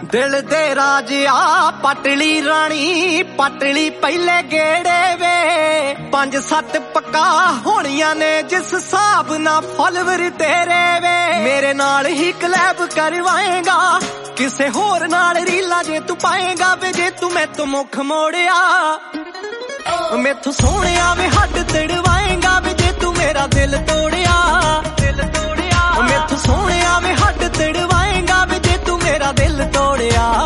दिल दे राजिया पटली रानी पटली पहले गेड़े वे 5-7 पक्का होनिया ने जिस हिसाब ना फॉलोवर तेरे वे मेरे नाल ही कलैब करवाएगा किसे होर नाल रीला जे तू पाएगा वे जे तू मैं तो मुख मोड़िया मैथों सोहणिया वे हद तड़वाएगा वे जे तू मेरा दिल तोड़िया मैथों सोहणिया वे हद तड़वाएगा वे जे तू मेरा दिल तोड़िया